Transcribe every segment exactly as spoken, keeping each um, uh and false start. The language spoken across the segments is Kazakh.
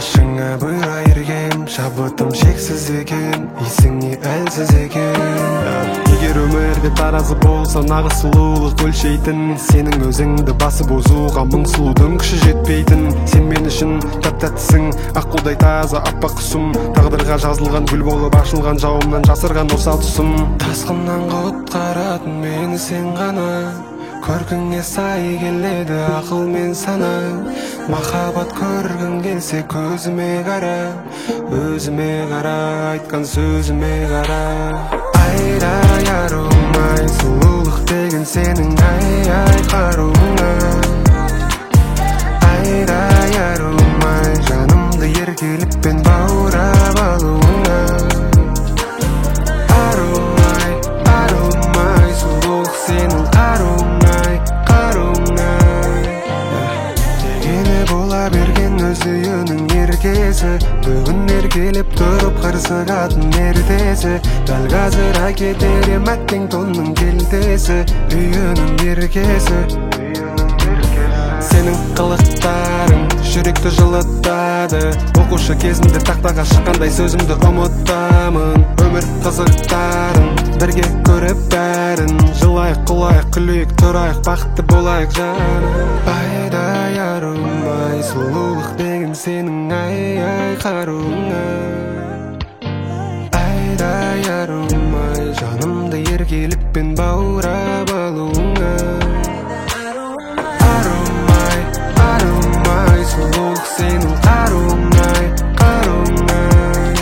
Башыңа бұйра ергем, шабытым шексіз екен, есіңе әлсіз екен. Егер өмірде таразы болса нағыз сұлулық өлшейтін, сенің өзіңді басып озуға мың сұлудың күші жетпейтін. Сен мен үшін тәп-тәттісің, аққудай таза аппақ құсым, тағдырға жазылған гүл болып ашылған жауымнан жасырған осал тұсым. Тасқыннан құтқаратын мені сен ғана, көркіңе сай келеді ақыл мен сана. Махаббат көргің келсе көзіме қара, өзіме қара, айтқан сөзіме қара. Айдай арумай, сұлулық деген сенің ай-ай қаруыңа. Айдай арумай, жанымды еркелікпен баурап алуыңа. Арумай, арумай, сұлулық сенің қаруыңай, қаруыңай. Дегені бола берген өз үйінің еркесі, бүгін еркелеп тұрып қырсығатын ертесі. Дәл қазір әкетер ем әттең тонның келтесі, үйінің еркесі. Сенің қылықтарың жүректі жылытады, оқушы кезінде тақтаға шыққандай сөзімді ұмытамын. Өмір қызықтарын бірге көріп бәрін, жылайық құлайық күлейік тұрайық бақытты болайық жаным. Айдай арумай, сұлулық деген сенің ай-ай қаруыңа. Айдай арумай, жанымды еркелікпен баурап алуыңа. Арумай, арумай, сұлулық сенің қаруыңай, қаруыңай.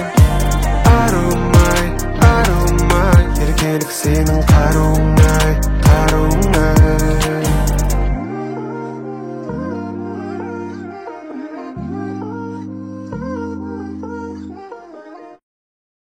Арумай, арумай, еркелік сенің қаруыңай, қаруыңай.